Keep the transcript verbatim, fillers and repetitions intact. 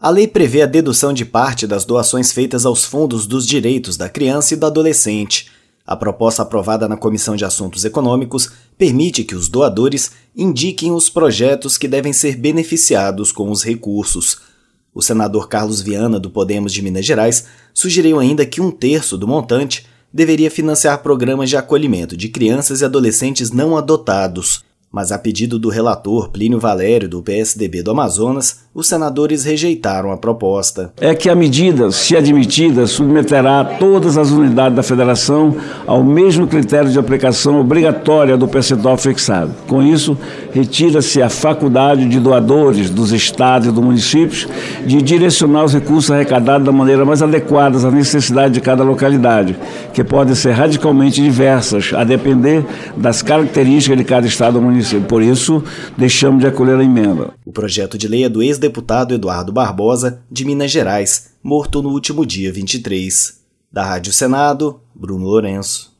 A lei prevê a dedução de parte das doações feitas aos fundos dos direitos da criança e do adolescente. A proposta aprovada na Comissão de Assuntos Econômicos permite que os doadores indiquem os projetos que devem ser beneficiados com os recursos. O senador Carlos Viana, do Podemos de Minas Gerais, sugeriu ainda que um terço do montante deveria financiar programas de acolhimento de crianças e adolescentes não adotados. Mas, a pedido do relator Plínio Valério, do P S D B do Amazonas, os senadores rejeitaram a proposta. É que a medida, se admitida, submeterá todas as unidades da federação ao mesmo critério de aplicação obrigatória do percentual fixado. Com isso, retira-se a faculdade de doadores dos estados e dos municípios de direcionar os recursos arrecadados da maneira mais adequada às necessidades de cada localidade, que podem ser radicalmente diversas, a depender das características de cada estado ou município. Por isso, deixamos de acolher a emenda. O projeto de lei é do ex-deputado Eduardo Barbosa, de Minas Gerais, morto no último dia vinte e três. Da Rádio Senado, Bruno Lourenço.